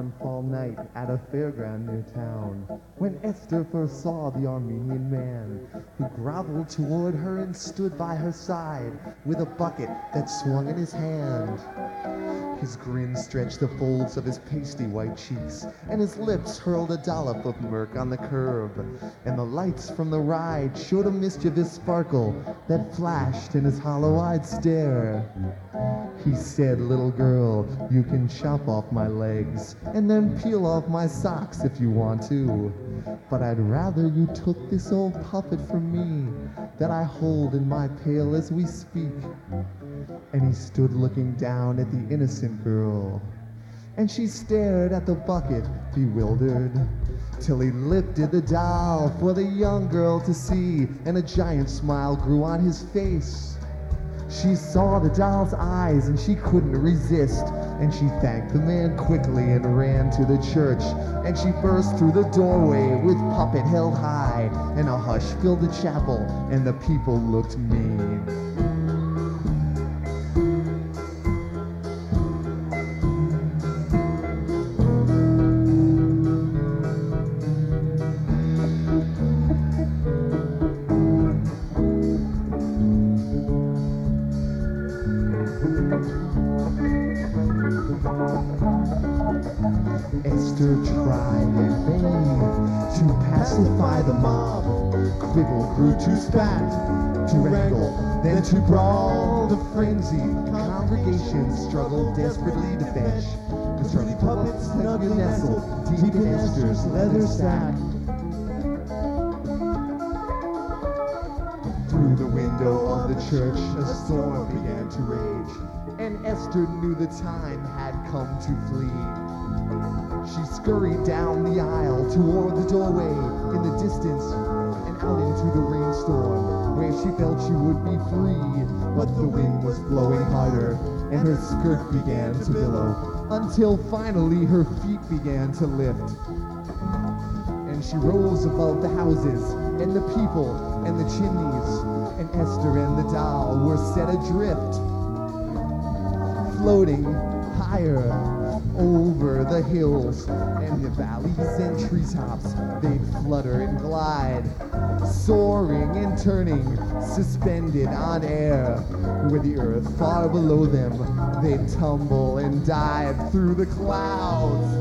one fall night at a fairground near town, when Esther first saw the Armenian man, who groveled toward her and stood by her side with a bucket that swung in his hand. His grin stretched the folds of his pasty white cheeks, and his lips hurled a dollop of murk on the curb, and the lights from the ride showed a mischievous sparkle that flashed in his hollow-eyed stare. He said, "Little girl, you can chop off my legs and then peel off my socks if you want to, but I'd rather you took this old puppet from me that I hold in my pail as we speak." And he stood looking down at the innocent girl, and she stared at the bucket, bewildered, till he lifted the doll for the young girl to see, and a giant smile grew on his face. She saw the doll's eyes and she couldn't resist, and she thanked the man quickly and ran to the church, and she burst through the doorway with puppet held high, and a hush filled the chapel and the people looked mean. Esther tried in vain to pacify the mob. Quibble grew to spat, to wrangle, then to brawl. The frenzied congregation struggled desperately to fetch the sturdy puppet snug and nestled deep in Esther's leather sack. Through the window of the church a storm began to rage, and Esther knew the time had come to flee. She scurried down the aisle toward the doorway in the distance and out into the rainstorm, where she felt she would be free. But the wind was blowing harder and her skirt began to billow, until finally her feet began to lift. And she rose above the houses and the people and the chimneys, and Esther and the doll were set adrift, floating higher over the hills and the valleys and treetops. They'd flutter and glide, soaring and turning, suspended on air. With the earth far below them, they'd tumble and dive through the clouds.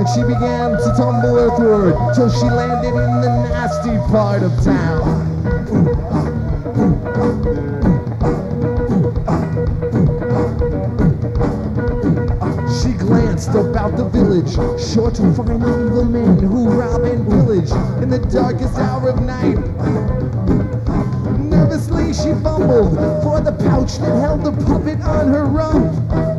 and she began to tumble earthward till she landed in the nasty part of town. She glanced about the village, sure to find the evil men who rob and pillage in the darkest hour of night. Nervously she fumbled for the pouch that held the puppet on her rump.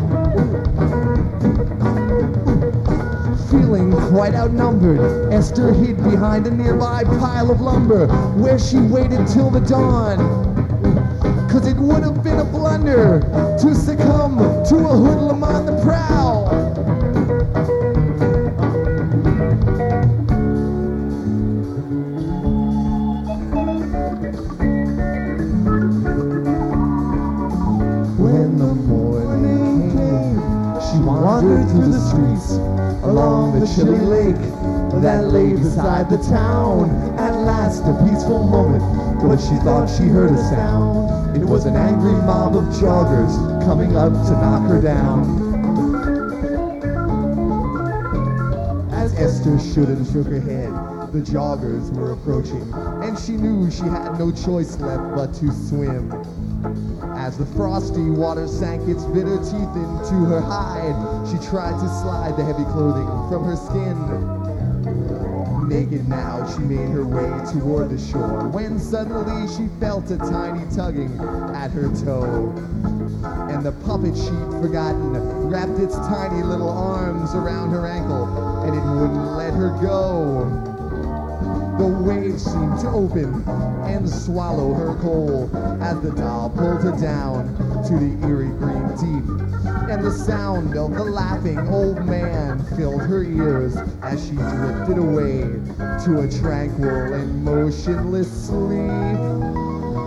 Feeling quite outnumbered, Esther hid behind a nearby pile of lumber, where she waited till the dawn. 'Cause it would have been a blunder to succumb to a hoodlum on the prowl. When the morning came, she wandered through the streets along the chilly lake that lay beside the town. At last, a peaceful moment, but she thought she heard a sound. It was an angry mob of joggers coming up to knock her down. As Esther stood and shook her head, the joggers were approaching, and she knew she had no choice left but to swim. As the frosty water sank its bitter teeth into her hide, she tried to slide the heavy clothing from her skin. Naked now, she made her way toward the shore, when suddenly she felt a tiny tugging at her toe. And the puppet she'd forgotten wrapped its tiny little arms around her ankle, and it wouldn't let her go. The waves seemed to open and swallow her whole as the doll pulled her down to the eerie green deep. And the sound of the laughing old man filled her ears as she drifted away to a tranquil and motionless sleep.